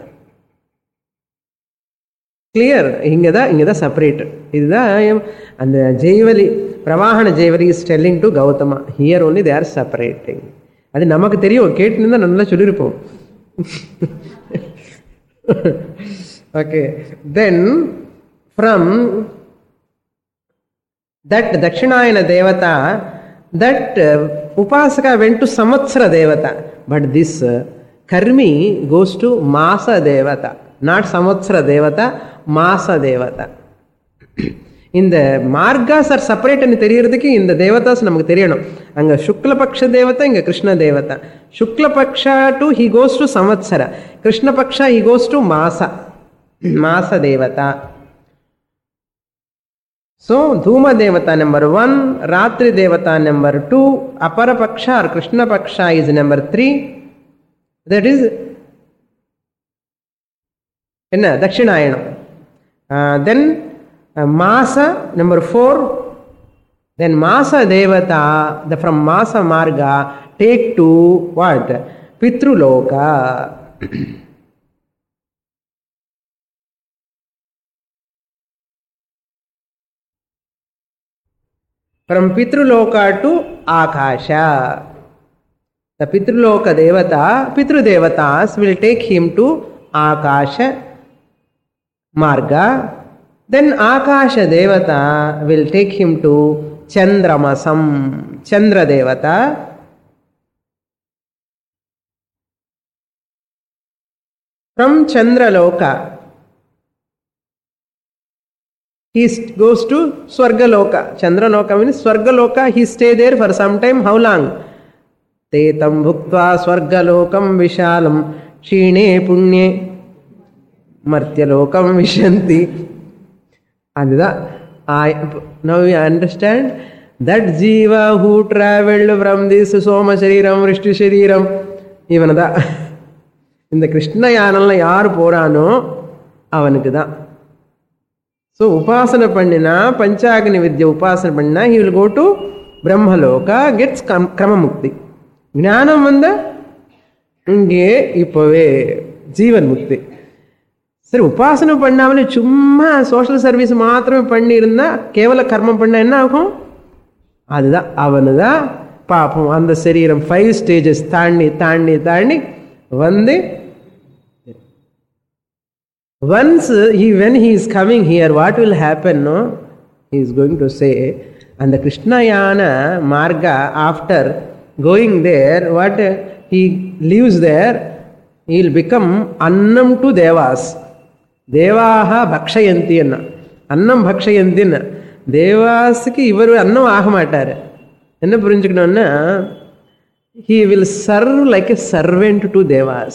கிளியர்? இங்கே தான் செப்பரேட்டட். இதுதான் அந்த Jaivali Pravahana Jaivali is telling to Gautama. Here only they are separating. அது நமக்கு தெரியும், கேட்டுன்னு தான் நல்லா சொல்லியிருப்போம். ஓகே. தென் ஃப்ரம் தட் தட்சிணாயன தேவதா, தட் உபாசகா வென்ட் டு சமத்சர தேவதா. பட் திஸ் கர்மி கோஸ் டு மாச தேவதா. நாட் சமத்சர தேவதா, மாச தேவதா. இந்த மார்காஸ் ஆர் செப்பரேட்னு தெரியறதுக்கு இந்த தேவதாஸ் நமக்கு தெரியணும். அங்கே சுக்லபக்ஷ தேவதா, இங்கே கிருஷ்ண தேவதா. சுக்லபக்ஷா டு ஹி கோஸ் டு சமத்சர, கிருஷ்ணபக்ஷா ஹி கோஸ் டு மாச, மாச தேவதா. ஸோ தூம தேவதா நம்பர் 1, ராத்திரி தேவதா நம்பர் 2, அப்பரபக்ஷா ஆர் கிருஷ்ணபக்ஷா இஸ் நம்பர் 3. தட் இஸ் என்ன? தட்சிணாயனம். தென் Masa number 4. Then Masa Devata, from Masa Marga take to what? Pitruloka. From Pitruloka to Akasha. The Pitruloka Devata, Pitru Devatas will take him to Akasha Marga. Then Akasha Devata will take him to Chandramasam, Chandra Devata. From Chandraloka, he goes to Swargaloka. Chandraloka means Swargaloka. He stay there for some time. How long? Tetam bhuktva Swargalokam vishalam shine punye martyalokam vishanti. அதுதான். Now you understand that Jiva who traveled from this Soma Shariram, Vrishti Shariram, இவனு தான். இந்த கிருஷ்ணயானம்ல யார் போறானோ அவனுக்கு தான். So உபாசனை பண்ணினா, பஞ்சாக்னி வித்யா உபாசனை பண்ணினா, he will go to பிரம்மலோகா, gets கிரமமுக்தி. ஞானம் வந்த இங்கே இப்போவே ஜீவன் முக்தி. சரி, உபாசனை பண்ணாமலே சும்மா சோஷியல் சர்வீஸ் மாத்திரமே பண்ணியிருந்தா, கேவல கர்மம் பண்ண என்ன ஆகும்? அதுதான் அவனு தான் பாப்போம். அந்த சரீரம் 5 stages தாண்டி தாண்டி தாண்டி வந்து, once when he is coming here, what will happen? No, he is going to say, and the Krishnayana Marga, after going there, what he lives there, he will become annam to devas. தேவாக பக்ஷயந்தி என்ன, அன்னம் பக்ஷயந்தின்னு. தேவாஸுக்கு இவர் அன்னம் ஆக மாட்டார். என்ன புரிஞ்சுக்கணும்னா, he will serve like a servant to devas.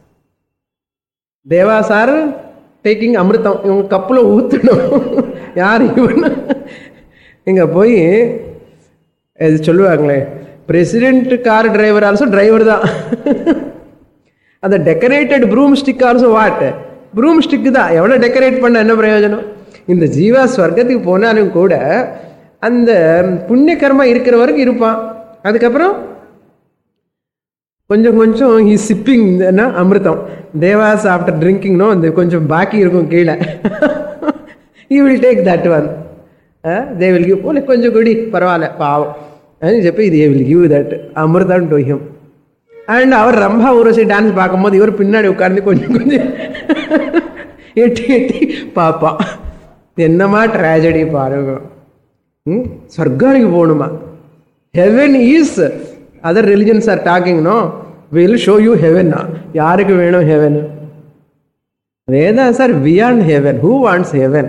devas are taking அமிர்தம், இவங்க கப்பில் ஊற்றணும். யார் இவனு? இங்கே போய் இது சொல்லுவாங்களே, president car driver also driver தான். அந்த decorated broom stick also what, broom stick தான். எவ்வளோ டெக்கரேட் பண்ண என்ன பிரயோஜனம்? இந்த ஜீவா ஸ்வர்க்கத்துக்கு போனாலும் கூட அந்த புண்ணிய கர்மா இருக்கிற வரைக்கும் இருப்பான். அதுக்கப்புறம் கொஞ்சம் கொஞ்சம் ஹி சிப்பிங் அமிர்தம். தேவாஸ் ஆஃப்டர் ட்ரிங்கிங்னோ அந்த கொஞ்சம் பாக்கி இருக்கும் கீழே. He will take that one. They will give, போல கொஞ்சம் குடி பரவாயில்ல பாவம் అని చెప్పి దే வில் கிவ் தட் அமிர்தம் டு ஹிம். அண்ட் அவர் ரம்பா ஊரசி டான்ஸ் பார்க்கும்போது இவர் பின்னாடி உட்கார்ந்து கொஞ்சம் கொஞ்சம் எட்டி எட்டி பாப்பா. என்னமா ட்ராஜடி பாருங்க. சொர்க்காనికి போகணுமா? Heaven is, other religions are talking, no will show you heaven. யாருக்கு வேணும் heaven? Vedas are beyond heaven. Who wants heaven?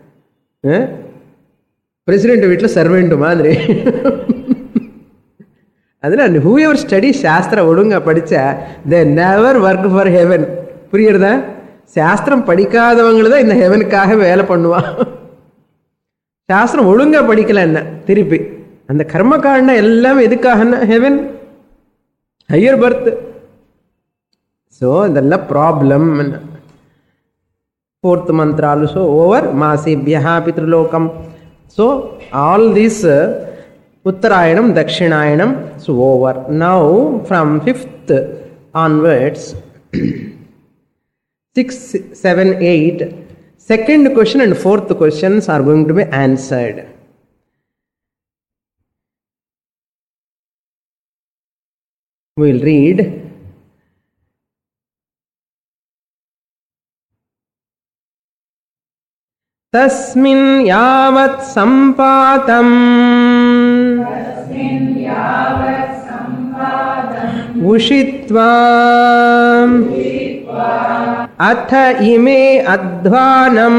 President வீட்டில் சர்வெண்ட் மாதிரி. அதனால் ஹூ எவர் ஸ்டடி சாஸ்திரம் ஒழுங்காக படித்தா they never work for heaven. புரியுறதா? சாஸ்திரம் படிக்காதவங்களை தான் இந்த ஹெவனுக்காக வேலை பண்ணுவான். சாஸ்திரம் ஒழுங்காக படிக்கல என்ன திருப்பி அந்த கர்மகாண்ட எல்லாம் எதுக்காகன்னா ஹெவன், ஹையர் பர்த். ஸோ இதெல்லாம் problem. Fourth mantra also over. மாசேபியா பித்ருலோகம். ஸோ ஆல் திஸ் உத்தராயணம் தட்சிணாயணம் so over. Now from 5th onwards 6, 7, 8 second question and fourth questions are going to be answered. We will read. Tasmin yavat sampatam ushitva atha ime adhvanam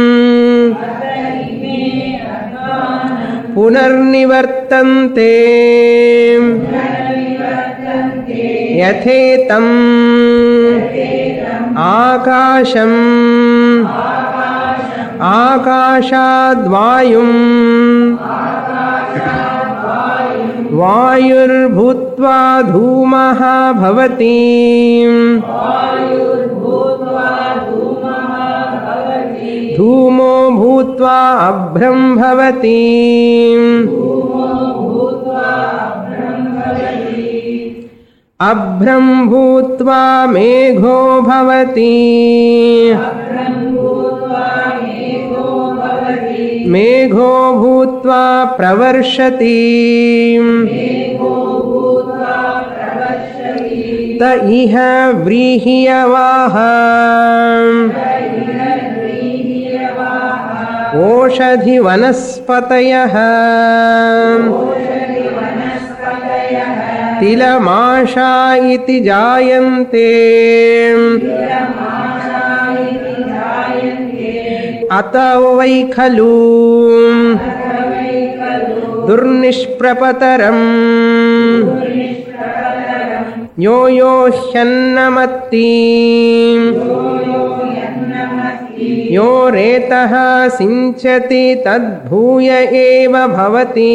punarnivartante yathetam akasham आकाशाद्वायुं वायुर्भूत्वा धूमः भवति धूमो भूत्वा अभ्रं भवति अभ्रं भूत्वा मेघो भवति मेघो भूत्वा प्रवर्षति त इह व्रीह्यवाः ओषधि वनस्पतयः तिलमाशा इति जायन्ते अत वै खलु दुर्निष्प्रपतरम् यो यो ह्यन्नमत्ति यो रेतः सिञ्चति तद्भूय एव भवति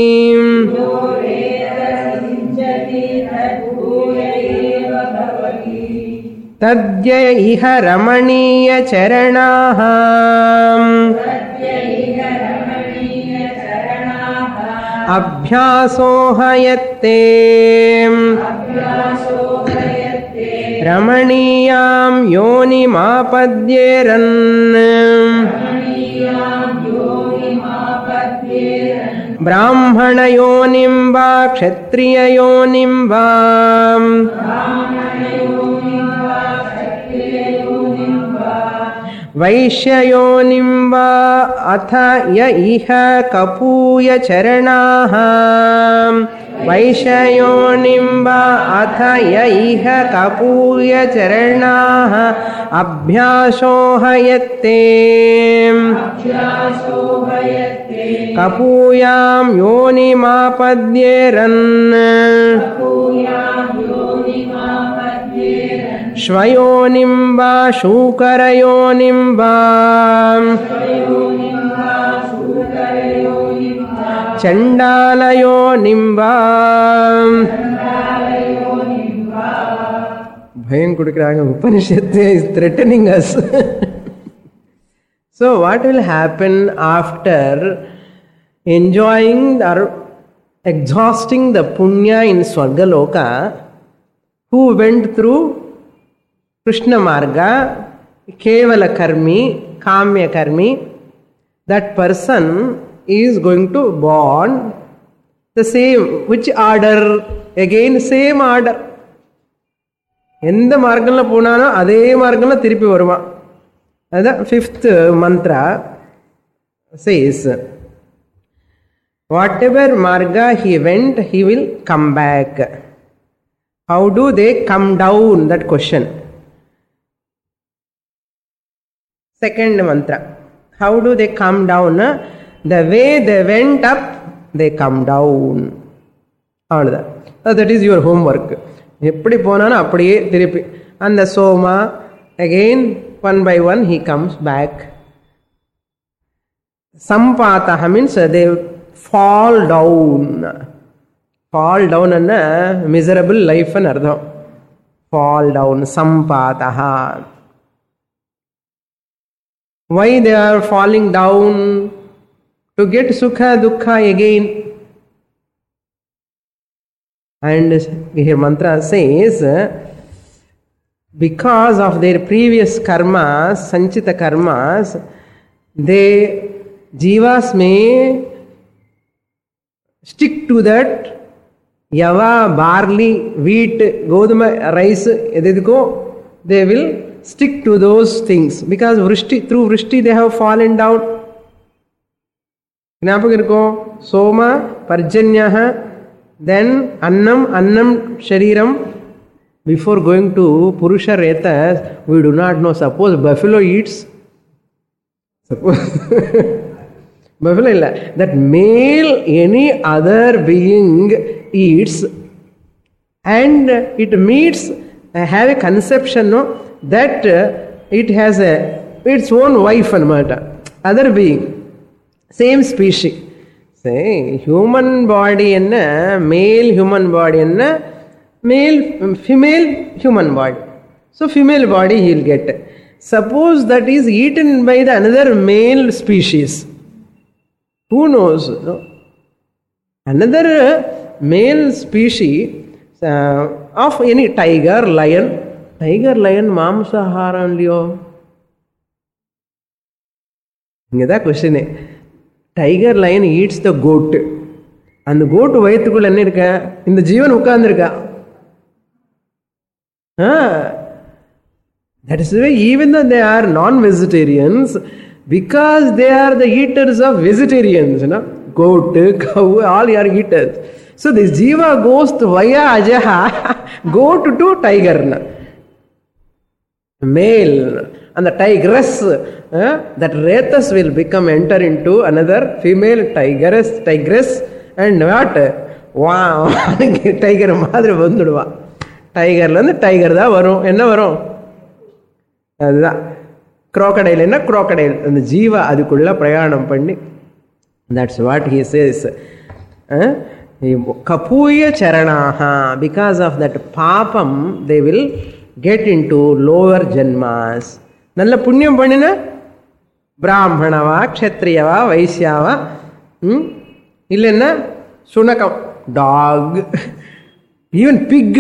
तद्य इह रमणीयचरणाः अभ्यासो हयत्ते रमणीयां योनिमापद्येरन् ब्राह्मणयोनिं वा क्षत्रिययोनिं वा वैश्ययोनिं वा अथ य इह कपूयचरणाः वैश्ययोनिं वा अथ य इह कपूयचरणाः अभ्यासो हयत्ते कपूयां योनिमापद्येरन् श्वयोनिं वा शूकरयोनिं वा chandalayo nimba. Bhayam kudukranga. Upanishad is threatening us. So what will happen after enjoying or exhausting the punya in Swargaloka? Who went through Krishna Marga, Kevala Karmi, Kamya Karmi, that person is going to born the same. Which order? Again same order. எந்த மார்க்கம்ல போனானோ அதே மார்க்கம்ல திருப்பி வருவான். அதான் fifth mantra says, whatever marga he went, he will come back. How do they come down? That question. Second mantra. How do they come down? The way they went up, they come down. Avladha. That is your homework. எப்படி போனானோ அப்படியே திருப்பி அந்த சோமா again one by one he comes back. Sampataha means they fall down. Fall down and miserable life and ardham. Fall down. Sampataha. Why they are falling down? To get sukha dukkha again. And here mantra says, because of their previous karmas, sanchita karmas, they jivas may stick to that yava, barley, wheat, goduma, rice, edidiko, they will stick to those things because through vrishti they have fallen down. Gnapakirko, soma, parjanyaha, then annam, shariram. Before going to Purusha Retas, we do not know. Suppose buffalo eats. Suppose buffalo illa. That male, any other being eats, and it meets, have a conception, no, that it has its own wife and mother, other being, same species. Say human body and male human body and female human body. So female body he will get. Suppose that is eaten by the another male species. Who knows? No? Another male species of any tiger, lion. Tiger, lion, mamsahara only. That question. Tiger, lion eats the goat. And the goat வயிற்றுக்குள்ள என்ன இருக்க? இந்த ஜீவன் உட்கார்ந்திருக்கா. That is why even though they are non-vegetarians, because they are the eaters of vegetarians, goat, cow, all are eaters. So this jiva goes to via ajaha, goat to tiger, male, and the tigress, that Retas will enter into another female tigress, and what? Wow, tiger மாதிரி வந்துடுவா. டைகர்லேருந்து tiger தான் வரும். என்ன வரும்? அதுதான் crocodile. என்ன crocodile? அந்த ஜீவா அதுக்குள்ள பிரயாணம் பண்ணி. That's what he says. Kapuya charanaha. Because of that papam, they will get into lower janmas. நல்ல புண்ணியம் பண்ணின பிராமணவா, க்ஷத்ரியவா, வைசியாவா, இல்லைன்னா சுனகம், டாக், ஈவன் பிக்,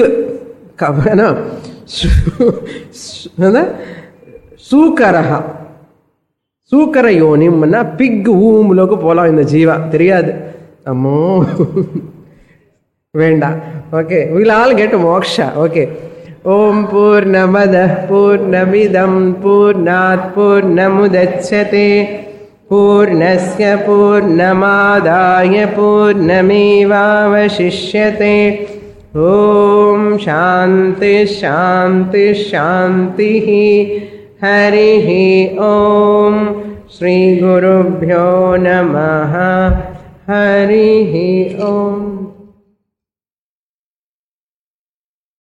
சூக்கரஹா, சூக்கர யோனிம்னா பிக் ஊமுலோக்கு போகலாம். இந்த ஜீவா தெரியாது, அம்மோ வேண்டாம். Okay, we'll all get moksha. Okay. Om Purnamadah Purnamidam Purnat Purnamudachyate Purnasya Purnamadaya Purnamevavashishyate. Om Shanti Shanti Shantihi. Harihi Om. Shri Gurubhyo Namaha. Harihi Om.